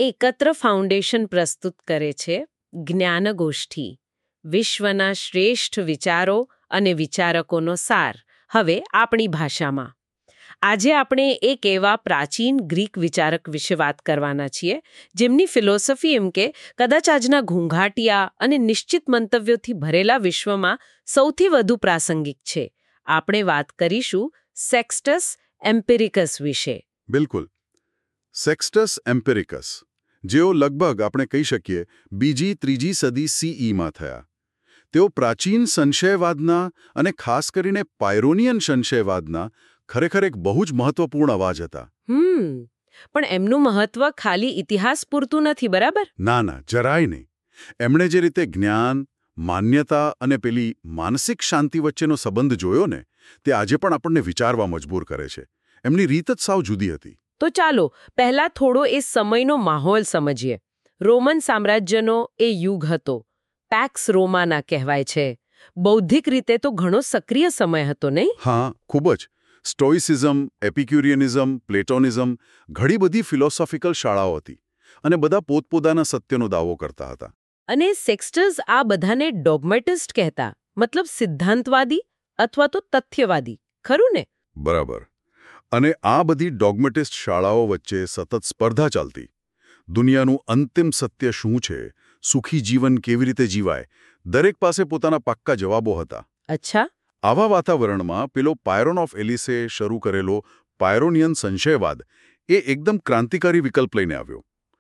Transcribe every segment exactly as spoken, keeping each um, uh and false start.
એકત્ર ફાઉન્ડેશન પ્રસ્તુત કરે છે જ્ઞાનગોષ્ઠી, વિશ્વના શ્રેષ્ઠ વિચારો અને વિચારકોનો સાર, હવે આપણી ભાષામાં. આજે આપણે એક એવા પ્રાચીન ગ્રીક વિચારક વિશે વાત કરવાના છીએ જેમની ફિલોસોફી એમ કે કદાચ આજના ઘૂંઘાટિયા અને નિશ્ચિત મંતવ્યોથી ભરેલા વિશ્વમાં સૌથી વધુ પ્રાસંગિક છે. આપણે વાત કરીશું સેક્સ્ટસ એમ્પિરિકસ વિશે. બિલકુલ. સેક્સ્ટસ એમ્પિરિકસ, જેઓ લગભગ આપણે કહી શકીએ બીજી ત્રીજી સદી સીઈમાં થયા. તેઓ પ્રાચીન સંશયવાદના અને ખાસ કરીને પાયરોનિયન સંશયવાદના ખરેખર એક બહુ જ મહત્વપૂર્ણ અવાજ હતા. હમ પણ એમનું મહત્વ ખાલી ઇતિહાસ પૂરતું નથી, બરાબર? ના ના, જરાય નહીં. એમણે જે રીતે જ્ઞાન, માન્યતા અને પેલી માનસિક શાંતિ વચ્ચેનો સંબંધ જોયો ને, તે આજે પણ આપણને વિચારવા મજબૂર કરે છે. એમની રીત જ સાવ જુદી હતી. તો ચાલો પહેલા થોડો એ સમયનો માહોલ સમજીએ. રોમન સામ્રાજ્યનો એ યુગ હતો. પેક્સ રોમાના કહેવાય છે. બૌદ્ધિક રીતે તો ઘણો સક્રિય સમય હતો, નહીં? હા, ખૂબ જ. સ્ટોઇસિઝમ, એપિક્યુરિયનિઝમ, પ્લેટોનિઝમ, ઘણી બધી ફિલોસોફિકલ શાળાઓ હતી અને બધા પોતપોતાના સત્યનો દાવો કરતા હતા. અને સેક્સ્ટસ આ બધાને ડોગમેટિસ્ટ કહેતા, મતલબ સિદ્ધાંતવાદી અથવા તો તથ્યવાદી, ખરું ને? બરાબર. અને આ બધી ડોગમેટિસ્ટ શાળાઓ વચ્ચે સતત સ્પર્ધા ચાલતી. દુનિયાનું અંતિમ સત્ય શું છે, સુખી જીવન કેવી રીતે જીવાય, દરેક પાસે પોતાના પાક્કા જવાબો હતા. અચ્છા. આવા વાતાવરણમાં પેલો પાયરોન ઓફ એલિસે શરૂ કરેલો પાયરોનિયન સંશયવાદ એ એકદમ ક્રાંતિકારી વિકલ્પ લઈને આવ્યો.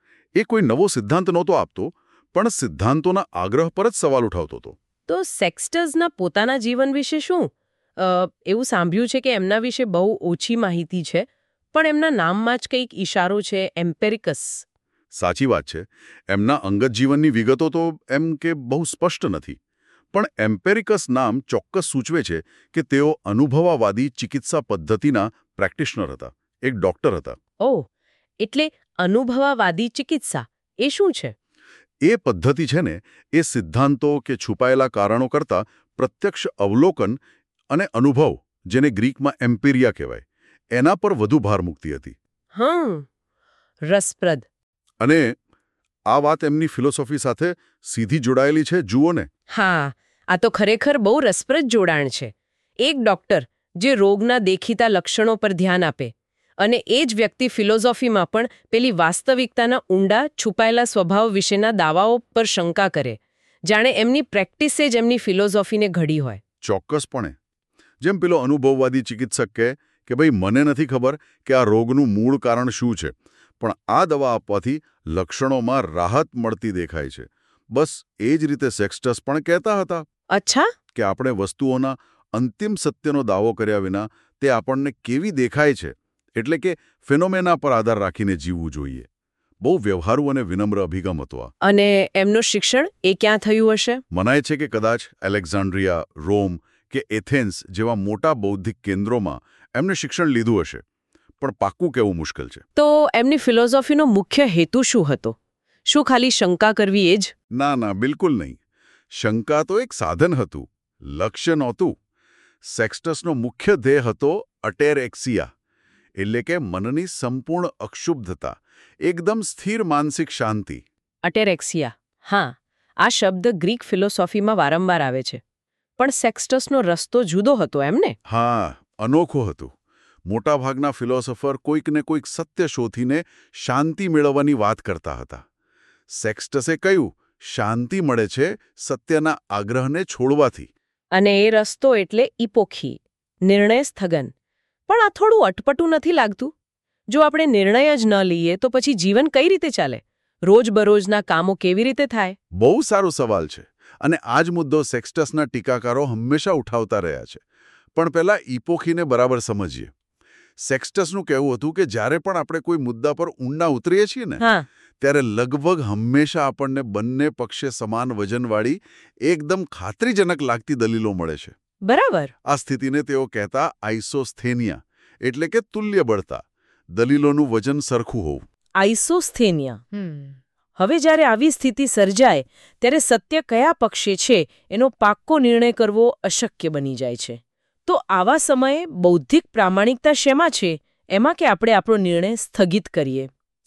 એ કોઈ નવો સિદ્ધાંત નહોતો આપતો, પણ સિદ્ધાંતોના આગ્રહ પર જ સવાલ ઉઠાવતો હતો. તો સેક્સ્ટસના પોતાના જીવન વિશે શું? એવું સાંભળ્યું છે કે એમના વિશે બહુ ઓછી માહિતી છે, પણ એમના નામમાં જ કંઈક ઈશારો છે, એમ્પેરિકસ. સાચી વાત છે. એમના અંગત જીવનની વિગતો તો એમ કે બહુ સ્પષ્ટ નથી, પણ એમ્પેરિકસ નામ ચોક્કસ સૂચવે છે કે તેઓ અનુભવવાદી ચિકિત્સા પદ્ધતિના પ્રેક્ટિશનર હતા, એક ડોક્ટર હતા. ઓહ, એટલે અનુભવવાદી ચિકિત્સા એ શું છે? એ પદ્ધતિ છે ને, એ સિદ્ધાંતો કે છુપાયેલા કારણો કરતાં પ્રત્યક્ષ અવલોકન અને અનુભવ, જેને ગ્રીકમાં એમ્પિરિયા કહેવાય, એના પર વધુ ભાર મૂકતી હતી. હમ રસપ્રદ. અને આ વાત એમની ફિલોસોફી સાથે સીધી જોડાયેલી છે, જુઓ ને. હા, આ તો ખરેખર બહુ રસપ્રદ જોડાણ છે. એક ડોક્ટર જે રોગના દેખીતા લક્ષણો પર ધ્યાન આપે, અને એ જ વ્યક્તિ ફિલોસોફીમાં પણ પેલી વાસ્તવિકતાના ઊંડા છુપાયેલા સ્વભાવ વિશેના દાવાઓ પર શંકા કરે, જાણે એમની પ્રેક્ટિસે જ એમની ફિલોસોફીને ઘડી હોય. ચોક્કસપણે. જેમ પેલો અનુભવવાદી ચિકિત્સક કહે કે ભાઈ, મને નથી ખબર કે આ રોગનું મૂળ કારણ શું છે, પણ આ દવા આપવાથી લક્ષણોમાં રાહત મળતી દેખાય છે. બસ એ જ રીતે સેક્સ્ટસ પણ કહેતા હતા. અચ્છા. કે આપણે વસ્તુઓના અંતિમ સત્યનો દાવો કર્યા વિના તે આપણને કેવી દેખાય છે, એટલે કે ફિનોમેના પર આધાર રાખીને જીવવું જોઈએ. બહુ વ્યવહારુ અને વિનમ્ર અભિગમ હતો આ. અને એમનું શિક્ષણ એ ક્યાં થયું હશે? મનાય છે કે કદાચ એલેક્ઝાન્ડ્રિયા, રોમ કે એથેન્સ જેવા મોટા બૌદ્ધિક કેન્દ્રોમાં એમને શિક્ષણ લીધું હશે, પણ પાક્કું કહેવું મુશ્કેલ છે. તો એમની ફિલોસોફીનો મુખ્ય હેતુ શું હતો? શું ખાલી શંકા કરવી એ જ? ના ના, બિલકુલ નહીં. શંકા તો એક સાધન હતું, લક્ષ્ય નહોતું. સેક્સ્ટસનો મુખ્ય ધ્યેય હતો અટેરેક્સિયા, એટલે કે મનની સંપૂર્ણ અક્ષુબ્ધતા, એકદમ સ્થિર માનસિક શાંતિ. અટેરેક્સિયા, હા, આ શબ્દ ગ્રીક ફિલોસોફીમાં વારંવાર આવે છે. પણ સેક્સ્ટસનો રસ્તો જુદો હતો, એમ ને? હા, અનોખો હતો. મોટાભાગના ફિલોસોફર કોઈક ને કોઈક સત્ય શોધીને શાંતિ મેળવવાની વાત કરતા હતા. સેક્સ્ટસે કહ્યું, શાંતિ મળે છે સત્યના આગ્રહને છોડવાથી. અને એ રસ્તો એટલે ઇપોખી, નિર્ણય સ્થગન. પણ આ થોડું અટપટું નથી લાગતું? જો આપણે નિર્ણય જ ન લઈએ તો પછી જીવન કઈ રીતે ચાલે? રોજબરોજના કામો કેવી રીતે થાય? બહુ સારો સવાલ છે, અને આ જ મુદ્દો સેક્સ્ટસના ટીકાકારો હંમેશા ઉઠાવતા રહ્યા છે. પણ પહેલા ઇપોખીને બરાબર સમજીએ. સેક્સ્ટસનું કહેવું હતું કે જ્યારે પણ આપણે કોઈ મુદ્દા પર ઊંડા ઉતરીએ છીએ ને, ત્યારે લગભગ હંમેશા આપણને બંને પક્ષે સમાન વજનવાળી, એકદમ ખાતરીજનક લાગતી દલીલો મળે છે. બરાબર. આ સ્થિતિને તેઓ કહેતા આઇસોસ્થેનિયા, એટલે કે તુલ્ય બળતા, દલીલોનું વજન સરખું હોવું. આઇસોસ્થેનિયા. હવે જ્યારે આવી સ્થિતિ સર્જાય ત્યારે સત્ય કયા પક્ષે છે એનો પાક્કો નિર્ણય કરવો અશક્ય બની જાય છે. તો આવા સમયે બૌદ્ધિક પ્રામાણિકતા શેમાં છે? એમાં કે આપણે આપણો નિર્ણય સ્થગિત કરીએ.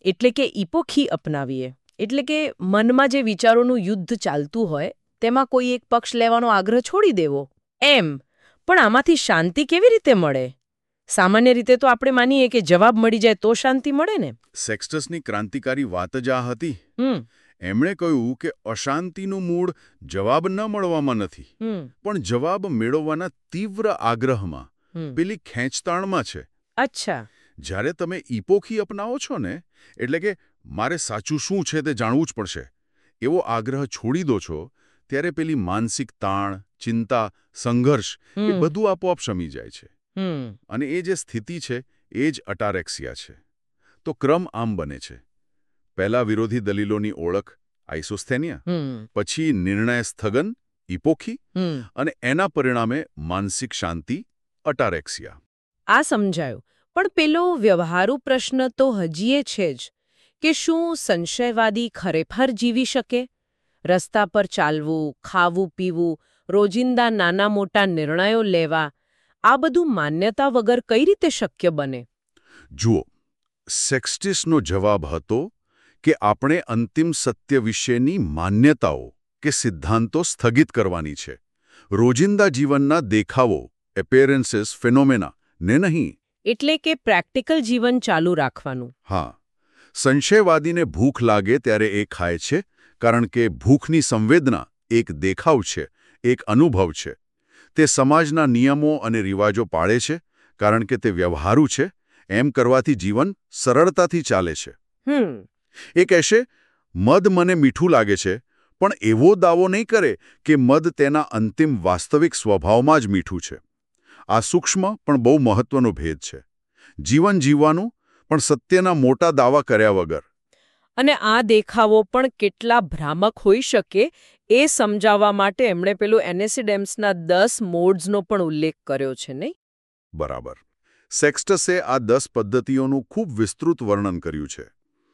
એટલે કે ઇપોખી અપનાવીએ, એટલે કે મનમાં જે વિચારોનું યુદ્ધ ચાલતું હોય તેમાં કોઈ એક પક્ષ લેવાનો આગ્રહ છોડી દેવો એમ. પણ આમાંથી શાંતિ કેવી રીતે મળે? સામાન્ય રીતે તો આપણે માનીએ કે જવાબ મળી જાય તો શાંતિ મળે ને. સેક્સ્ટસની ક્રાંતિકારી વાત જ આ હતી. હમ એમણે કહ્યું કે અશાંતિનું મૂળ જવાબ ન મળવામાં નથી, હમ પણ જવાબ મેળવવાના તીવ્ર આગ્રહમાં, હમ પેલી ખેંચતાણમાં છે. અચ્છા. જ્યારે તમે ઇપોખી અપનાવો છો ને, એટલે કે મારે સાચું શું છે તે જાણવું જ પડશે, એવો આગ્રહ છોડી દો છો, ત્યારે પેલી માનસિક તાણ, ચિંતા, સંઘર્ષ એ હમ બધું આપોઆપ શમી જાય છે. હમ અને એ જે સ્થિતિ છે એ જ અટારેક્સિયા છે. તો ક્રમ આમ બને છે: પહેલા વિરોધી દલીલોની ઓળખ, આઇસોસ્થેનિયા, હમ પછી નિર્ણય સ્થગન, ઇપોખી, હમ અને એના પરિણામે માનસિક શાંતિ, અટારેક્સિયા. આ સમજાયું. પણ પેલો વ્યવહારુ પ્રશ્ન તો હજીએ છે જ કે શું સંશયવાદી ખરેખર જીવી શકે? રસ્તા પર ચાલવું, ખાવું પીવું, રોજિંદા નાના મોટા નિર્ણયો લેવા, આ બધું માન્યતા વગર કઈ રીતે શક્ય બને? જુઓ, સેક્સ્ટિસનો જવાબ હતો કે આપણે અંતિમ સત્ય વિશેની માન્યતાઓ કે સિદ્ધાંતો સ્થગિત કરવાની છે. રોજિંદા જીવનના દેખાવો, એપેરન્સીસ, ફિનોમેના ને નહીં. એટલે કે પ્રેક્ટિકલ જીવન ચાલુ રાખવાનું. હા, સંશયવાદીને ભૂખ લાગે ત્યારે એ ખાય છે, કારણ કે ભૂખની સંવેદના એક દેખાવ છે, એક અનુભવ છે. તે સમાજના નિયમો અને રિવાજો પાળે છે, કારણ કે તે વ્યવહારુ છે. એમ કરવાથી જીવન સરળતાથી ચાલે છે. હમ એ કહેશે, મધ મને મીઠું લાગે છે, પણ એવો દાવો નહીં કરે કે મધ તેના અંતિમ વાસ્તવિક સ્વભાવમાં જ મીઠું છે. આ સૂક્ષ્મ પણ બહુ મહત્વનો ભેદ છે. જીવન જીવવાનું, પણ સત્યના મોટા દાવા કર્યા વગર. અને આ દેખાવો પણ કેટલા ભ્રામક હોઈ શકે એ સમજાવવા માટે એમણે પેલું એનેસિડેમ્સના દસ મોડ્સનો પણ ઉલ્લેખ કર્યો છે, નહીં? બરાબર. સેક્સ્ટસે આ દસ પદ્ધતિઓનું ખૂબ વિસ્તૃત વર્ણન કર્યું છે.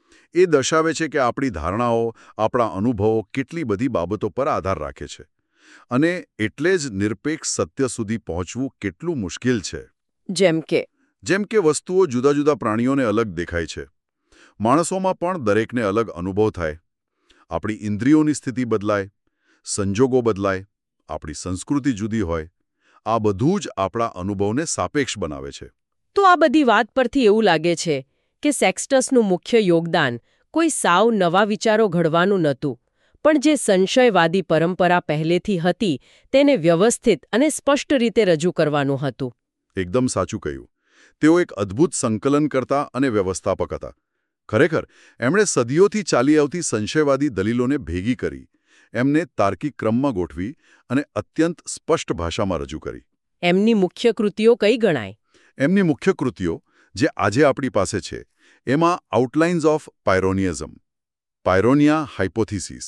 એ દર્શાવે છે કે આપણી ધારણાઓ, આપણા અનુભવો કેટલી બધી બાબતો પર આધાર રાખે છે. અને એટલે જ નિરપેક્ષ સત્ય સુધી પહોંચવું કેટલું મુશ્કેલ છે. જેમ કે જેમ કે વસ્તુઓ જુદા જુદા પ્રાણીઓને અલગ દેખાય છે. માણસોમાં પણ દરેકને અલગ અનુભવ થાય. આપણી ઇન્દ્રિયોની સ્થિતિ બદલાય, સંજોગો બદલાય, આપણી સંસ્કૃતિ જુદી હોય. આ બધું જ આપણા અનુભવને સાપેક્ષ બનાવે છે. તો આ બધી વાત પરથી એવું લાગે છે કે સેક્સ્ટસનું મુખ્ય યોગદાન કોઈ સાવ નવા વિચારો ઘડવાનું નહોતું, પણ જે સંશયવાદી પરંપરા પહેલેથી હતી તેને વ્યવસ્થિત અને સ્પષ્ટ રીતે રજૂ કરવાનું હતું. એકદમ સાચું કહ્યું. તેઓ એક અદ્ભુત સંકલનકર્તા અને વ્યવસ્થાપક હતા. ખરેખર, એમણે સદીઓથી ચાલી આવતી સંશયવાદી દલીલોને ભેગી કરી, એમને તાર્કિક ક્રમમાં ગોઠવી અને અત્યંત સ્પષ્ટ ભાષામાં રજૂ કરી. એમની મુખ્ય કૃતિઓ કઈ ગણાય? એમની મુખ્ય કૃતિઓ, જે આજે આપણી પાસે છે, એમાં આઉટલાઇન્સ ઓફ પાયરોનિયઝમ, પાયરોનિયા હાઇપોથિસિસ.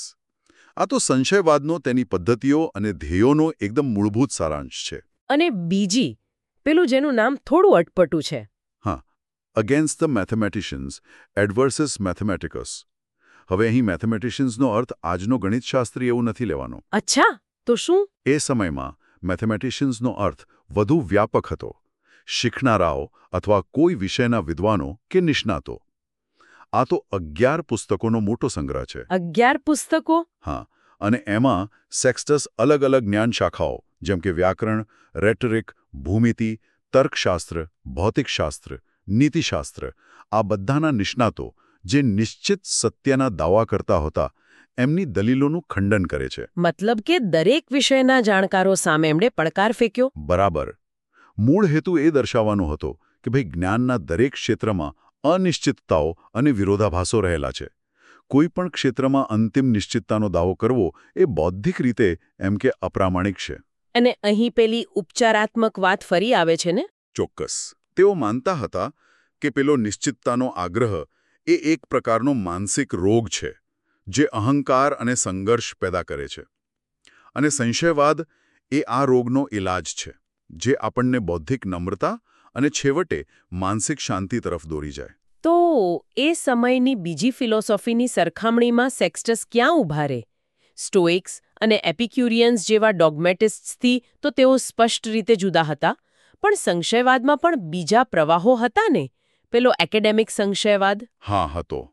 આ તો સંશયવાદનો, તેની પદ્ધતિઓ અને ધ્યેયોનો એકદમ મૂળભૂત સારાંશ છે. અને બીજી, પેલું જેનું નામ થોડું અટપટું છે. હા, against the mathematicians Adversus Mathematicos. હવે અહીં મેથેમેટિશિયન્સનો અર્થ આજનો ગણિતશાસ્ત્રી એવું નથી લેવાનો. અચ્છા, તો શું? એ સમયમાં મેથેમેટિશિયન્સનો અર્થ વધુ વ્યાપક હતો. શીખનારાઓ અથવા કોઈ વિષયના વિદ્વાનો કે નિષ્ણાતો. આ તો અગિયાર પુસ્તકોનો મોટો સંગ્રહ છે. અગિયાર પુસ્તકો? હા, અને એમાં સેક્સ્ટસ અલગ અલગ જ્ઞાન શાખાઓ, જેમ કે વ્યાકરણ, રેટરિક, ભૂમિતિ, તર્કશાસ્ત્ર, ભૌતિકશાસ્ત્ર, નીતિશાસ્ત્ર, આ બધાના નિષ્ણાતો, જે નિશ્ચિત સત્યના દાવા કરતા હતા, એમની દલીલોનું ખંડન કરે છે. મતલબ કે દરેક વિષયના જાણકારો સામે એમણે પડકાર ફેંક્યો? બરાબર. મૂળ હેતુ એ દર્શાવવાનો હતો કે ભાઈ, જ્ઞાનના દરેક ક્ષેત્રમાં અનિશ્ચિતતાઓ અને વિરોધાભાસો રહેલા છે. કોઈ પણ ક્ષેત્રમાં અંતિમ નિશ્ચિતતાનો દાવો કરવો એ બૌદ્ધિક રીતે એમ કે અપ્રામાણિક છે. અને અહીં પેલી ઉપચારાત્મક વાત ફરી આવે છે ને? ચોક્કસ. તેઓ માનતા હતા કે પેલો નિશ્ચિતતાનો આગ્રહ એ એક પ્રકારનો માનસિક રોગ છે, જે અહંકાર અને સંઘર્ષ પેદા કરે છે. અને સંશયવાદ એ આ રોગનો ઇલાજ છે, જે આપણને બૌદ્ધિક નમ્રતા અને છેવટે માનસિક શાંતિ તરફ દોરી જાય. તો એ સમયની બીજી ફિલોસોફીની સરખામણીમાં સેક્સ્ટસ ક્યાં ઊભા રહે? સ્ટોઇક્સ અને એપિક્યુરિયન્સ જેવા ડોગ્મેટિસ્ટથી તો તેઓ સ્પષ્ટ રીતે જુદા હતા, પણ સંશયવાદમાં પણ બીજા પ્રવાહો હતા ને? પેલો એકેડેમિક સંશયવાદ? હા, હતો.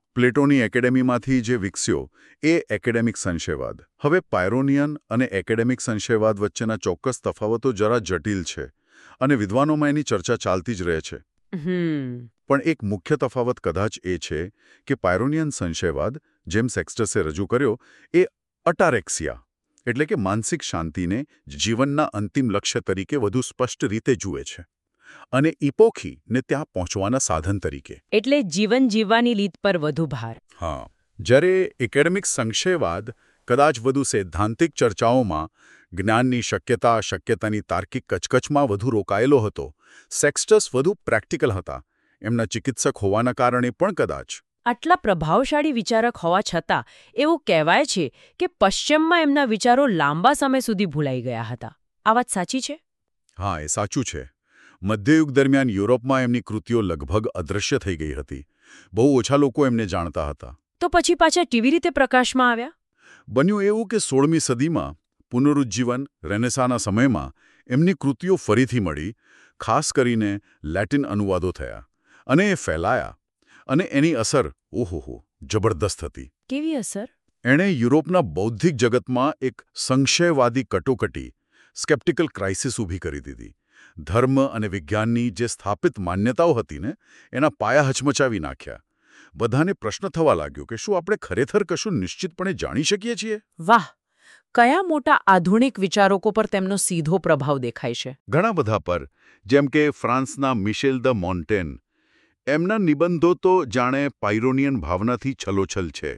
પ્લેટોની એકેડેમીમાંથી જે વિકસ્યો એ એકેડેમિક સંશયવાદ. હવે પાયરોનિયન અને એકેડેમિક સંશયવાદ વચ્ચેના ચોક્કસ તફાવતો જરા જટિલ છે અને વિદ્વાનોમાં એની ચર્ચા ચાલતી જ રહે છે. હમ પણ એક મુખ્ય તફાવત કદાચ એ છે કે પાયરોનિયન સંશયવાદ, જેમ સેક્સટસે રજૂ કર્યો, એ અટારેક્સિયા એટલે કે માનસિક શાંતિને જીવનના અંતિમ લક્ષ્ય તરીકે વધુ સ્પષ્ટ રીતે જુએ છે અને ઇપોખીને ત્યાં પહોંચવાના સાધન તરીકે. એટલે જીવન જીવવાની રીત પર વધુ ભાર. હા, જ્યારે એકેડેમિક સંશયવાદ કદાચ વધુ સૈદ્ધાંતિક ચર્ચાઓમાં, જ્ઞાનની શક્યતા અશક્યતાની તાર્કિક કચકચમાં વધુ રોકાયેલો હતો, સેક્સટસ વધુ પ્રેક્ટિકલ હતા. એમના ચિકિત્સક હોવાના કારણે પણ કદાચ. આટલા પ્રભાવશાળી વિચારક હોવા છતાં એવું કહેવાય છે કે પશ્ચિમમાં એમના વિચારો લાંબા સમય સુધી ભૂલાઈ ગયા હતા. આ વાત સાચી છે? હા, એ સાચું છે. મધ્યયુગ દરમિયાન યુરોપમાં એમની કૃતિઓ લગભગ અદૃશ્ય થઈ ગઈ હતી. બહુ ઓછા લોકો એમને જાણતા હતા. તો પછી પાછા કેવી રીતે પ્રકાશમાં આવ્યા? બન્યું એવું કે સોળમી સદીમાં પુનરુજ્જીવન રેનેસાના સમયમાં એમની કૃતિઓ ફરીથી મળી, ખાસ કરીને લેટિન અનુવાદો થયા અને એ ફેલાયા. અને એની અસર ઓહોહો જબરદસ્ત હતી. કેવી અસર? એણે યુરોપના બૌદ્ધિક જગતમાં એક સંશયવાદી કટોકટી, સ્કેપ્ટિકલ ક્રાઇસિસ ઊભી કરી દીધી. ધર્મ અને વિજ્ઞાનની જે સ્થાપિત માન્યતાઓ હતી ને, એના પાયા હચમચાવી નાખ્યા. બધાને પ્રશ્ન થવા લાગ્યો કે શું આપણે ખરેખર કશું નિશ્ચિતપણે જાણી શકીએ છીએ? વાહ! કયા મોટા આધુનિક વિચારકો પર તેમનો સીધો પ્રભાવ દેખાય છે? ઘણા બધા પર, જેમ કે ફ્રાન્સના મિશેલ દ મોન્ટેન. એમના નિબંધો તો જાણે પાયરોનિયન ભાવનાથી છલોછલ છે.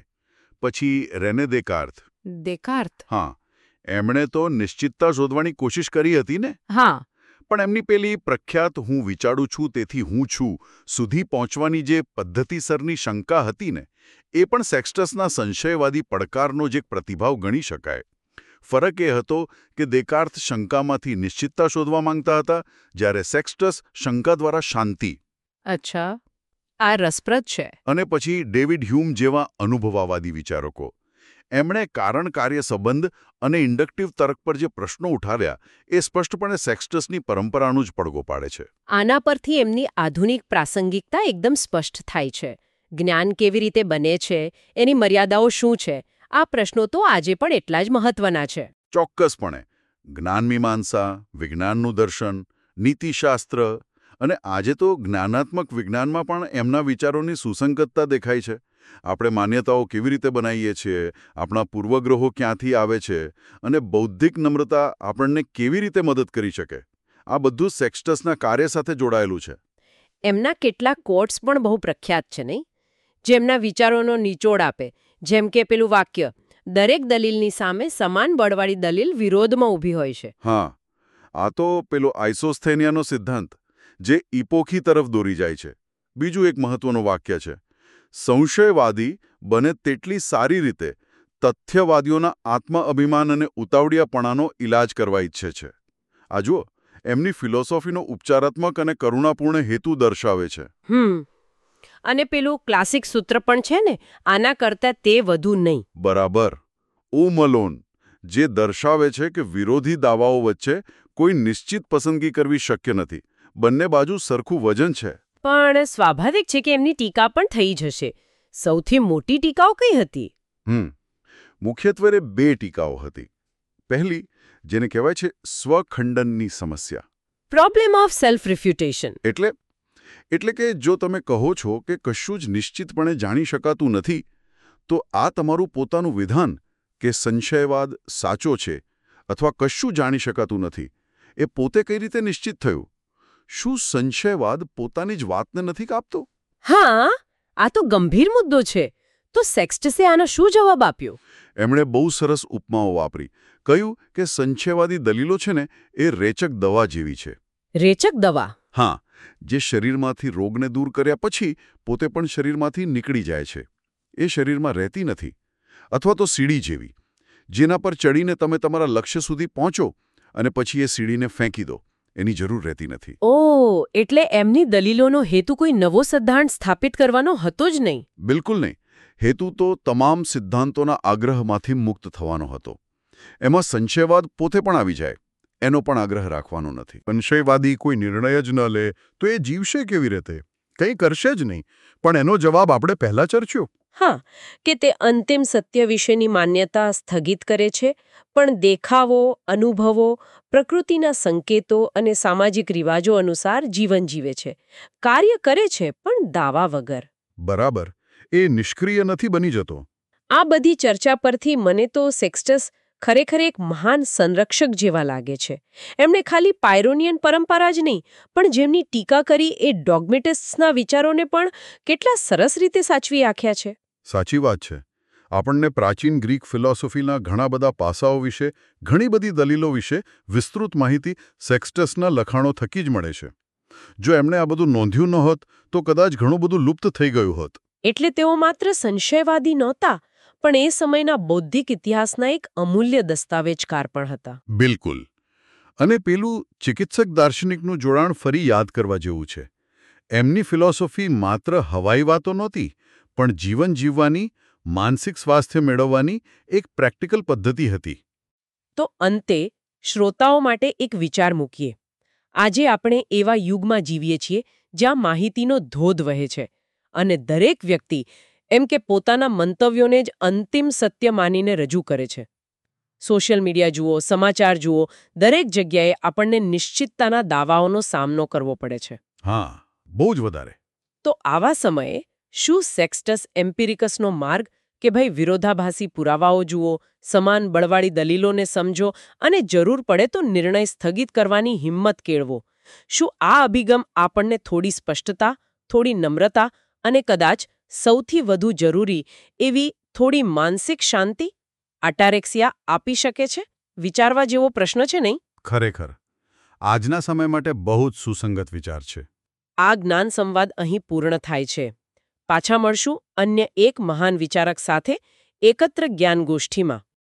પછી રેને દેકાર્ત. દેકાર્ત? હા, એમણે તો નિશ્ચિતતા શોધવાની કોશિશ કરી હતી ને. હા. પણ એમની પેલી પ્રખ્યાત હું વિચારું છું તેથી હું છું સુધી પહોંચવાની જે પદ્ધતિસરની શંકા હતી ને, એ પણ સેક્સટસના સંશયવાદી પડકારનો જ એક પ્રતિભાવ ગણી શકાય. ફરક એ હતો કે દેકાર્ત શંકામાંથી નિશ્ચિતતા શોધવા માંગતા હતા, જ્યારે સેક્સટસ શંકા દ્વારા શાંતિ. અચ્છા, આ રસપ્રદ છે. અને પછી ડેવિડ હ્યુમ જેવા અનુભવવાદી વિચારકો. એમણે કારણ કાર્ય સંબંધ અને ઇન્ડક્ટિવ તર્ક પર જે પ્રશ્નો ઉઠાવ્યા એ સ્પષ્ટપણે સેક્સટસની પરંપરાનું જ પડઘો પાડે છે. આના પરથી એમની આધુનિક પ્રાસંગિકતા એકદમ સ્પષ્ટ થાય છે. જ્ઞાન કેવી રીતે બને છે, એની મર્યાદાઓ શું છે, આ પ્રશ્નો તો આજે પણ એટલા જ મહત્વના છે. ચોક્કસપણે. જ્ઞાનમીમાંસા, વિજ્ઞાનનું દર્શન, નીતિશાસ્ત્ર અને આજે તો જ્ઞાનાત્મક વિજ્ઞાનમાં પણ એમના વિચારોની સુસંગતતા દેખાય છે. આપણે માન્યતાઓ કેવી રીતે બનાવીએ છીએ, આપણા પૂર્વગ્રહો ક્યાંથી આવે છે અને બૌદ્ધિક નમ્રતા આપણને કેવી રીતે મદદ કરી શકે, આ બધું સેક્સટસના કાર્ય સાથે જોડાયેલું છે. એમના કેટલાક કોટ્સ પણ બહુ પ્રખ્યાત છે નહીં, જેમના વિચારોનો નિચોડ આપે. જેમ કે પેલું વાક્ય, દરેક દલીલની સામે સમાન બળવાળી દલીલ વિરોધમાં ઊભી હોય છે. હા, આ તો પેલો આઇસોસ્થેનિયાનો સિદ્ધાંત, જે ઇપોખી તરફ દોરી જાય છે. બીજું એક મહત્વનું વાક્ય છે, સંશયવાદી બને તેટલી સારી રીતે તથ્યવાદીઓના આત્મ-અભિમાન અને ઉતાવળિયાપણાનો ઇલાજ કરવા ઈચ્છે છે. આ જુઓ, એમની ફિલોસોફીનો ઉપચારાત્મક અને કરુણાપૂર્ણ હેતુ દર્શાવે છે. હમ અને પેલું ક્લાસિક સૂત્ર પણ છે ને, આના કરતાં તે વધુ નહીં. બરાબર. ઓ મલોન, જે દર્શાવે છે કે વિરોધી દાવાઓ વચ્ચે કોઈ નિશ્ચિત પસંદગી કરવી શક્ય નથી. બંને બાજુ સરખું વજન છે. પણ સ્વાભાવિક છે કે એમની ટીકા પણ થઈ જશે. સૌથી મોટી ટીકાઓ કઈ હતી? હમ મુખ્યત્વે બે ટીકાઓ હતી. પહેલી, જેને કહેવાય છે સ્વખંડનની સમસ્યા. Problem of self refutation. એટલે એટલે કે જો તમે કહો છો કે કશું જ નિશ્ચિતપણે જાણી શકાતું નથી, તો આ તમારું પોતાનું વિધાન કે સંશયવાદ સાચો છે અથવા કશું જાણી શકાતું નથી, એ પોતે કઈ રીતે નિશ્ચિત થયું? શું સંશયવાદ પોતાની જ વાતને નથી કાપતો? હા, આ તો ગંભીર મુદ્દો છે. તો સેક્સટસે આનો શું જવાબ આપ્યો? એમણે બહુ સરસ ઉપમાઓ વાપરી. કહ્યું કે સંશયવાદી દલીલો છે ને, એ રેચક દવા જેવી છે. રેચક દવા? હા, જે શરીરમાંથી રોગને દૂર કર્યા પછી પોતે પણ શરીરમાંથી નીકળી જાય છે. એ શરીરમાં રહેતી નથી. અથવા તો સીડી જેવી, જેના પર ચડીને તમે તમારા લક્ષ્ય સુધી પહોંચો અને પછી એ સીડીને ફેંકી દો. એની જરૂર રહેતી નથી. ઓહ, એટલે એમની દલીલોનો હેતુ કોઈ નવો સિદ્ધાંત સ્થાપિત કરવાનો હતો જ નહીં? બિલકુલ નહીં. હેતુ તો તમામ સિદ્ધાંતોના આગ્રહમાંથી મુક્ત થવાનો હતો. એમાં સંશયવાદ પોતે પણ આવી જાય, એનો પણ આગ્રહ રાખવાનો નથી. સંશયવાદી કોઈ નિર્ણય જ ન લે તો એ જીવશે કેવી રીતે? કંઈ કરશે જ નહીં. પણ એનો જવાબ આપણે પહેલા ચર્ચ્યો. હા, કે તે અંતિમ સત્ય વિશેની માન્યતા સ્થગિત કરે છે, પણ દેખાવો, અનુભવો, પ્રકૃતિના સંકેતો અને સામાજિક રિવાજો અનુસાર જીવન જીવે છે. કાર્ય કરે છે, પણ દાવા વગર. બરાબર. એ નિષ્ક્રિય નથી બની જતો. આ બધી ચર્ચા પરથી મને તો સેક્સ્ટસ ખરેખર એક મહાન સંરક્ષક જેવા લાગે છે. એમણે ખાલી પાયરોનિયન પરંપરા જ નહીં, પણ જેમની ટીકા કરી એ ડોગ્મેટિસ્ટના વિચારોને પણ કેટલા સરસ રીતે સાચવી રાખ્યા છે. સાચી વાત છે. આપણને પ્રાચીન ગ્રીક ફિલોસોફીના ઘણા બધા પાસાઓ વિશે, ઘણી બધી દલીલો વિશે વિસ્તૃત માહિતી સેક્સ્ટસના લખાણો થકી જ મળે છે. જો એમણે આ બધું નોંધ્યું ન હોત તો કદાચ ઘણું બધું લુપ્ત થઈ ગયું હોત. એટલે તેઓ માત્ર સંશયવાદી નહોતા, પણ એ સમયના બૌદ્ધિક ઇતિહાસના એક અમૂલ્ય દસ્તાવેજકાર પણ હતા. બિલકુલ. અને પેલું ચિકિત્સક દાર્શનિકનું જોડાણ ફરી યાદ કરવા જેવું છે. એમની ફિલોસોફી માત્ર હવાઈ વાતો નહોતી, પણ જીવન જીવવાની, માનસિક સ્વાસ્થ્ય મેળવવાની એક પ્રેક્ટિકલ પદ્ધતિ હતી. તો અંતે શ્રોતાઓ માટે એક વિચાર મૂકીએ. આજે આપણે એવા યુગમાં જીવીએ છીએ જ્યાં માહિતીનો ધોધ વહે છે, અને દરેક વ્યક્તિ એમ કે પોતાના મંતવ્યોને જ અંતિમ સત્ય માનીને રજૂ કરે છે. સોશિયલ મીડિયા જુઓ, સમાચાર જુઓ, દરેક જગ્યાએ આપણને નિશ્ચિતતાના દાવાઓનો સામનો કરવો પડે છે. હા, બહુ જ વધારે. તો આવા સમયે શું સેક્સ્ટસ એમ્પિરિકસનો માર્ગ કે ભાઈ વિરોધાભાસી પુરાવાઓ જુઓ, સમાન બળવાળી દલીલોને સમજો અને જરૂર પડે તો નિર્ણય સ્થગિત કરવાની હિંમત કેળવો, શું આ અભિગમ આપણને થોડી સ્પષ્ટતા, થોડી નમ્રતા અને કદાચ સૌથી વધુ જરૂરી એવી થોડી માનસિક શાંતિ, અટારેક્સિયા આપી શકે છે? વિચારવા જેવો પ્રશ્ન છે નહીં? ખરેખર આજના સમય માટે બહુ જ સુસંગત વિચાર છે. આ જ્ઞાન સંવાદ અહીં પૂર્ણ થાય છે. પાછા મળશું અન્ય એક મહાન વિચારક સાથે એકત્ર જ્ઞાન ગોષ્ઠીમાં.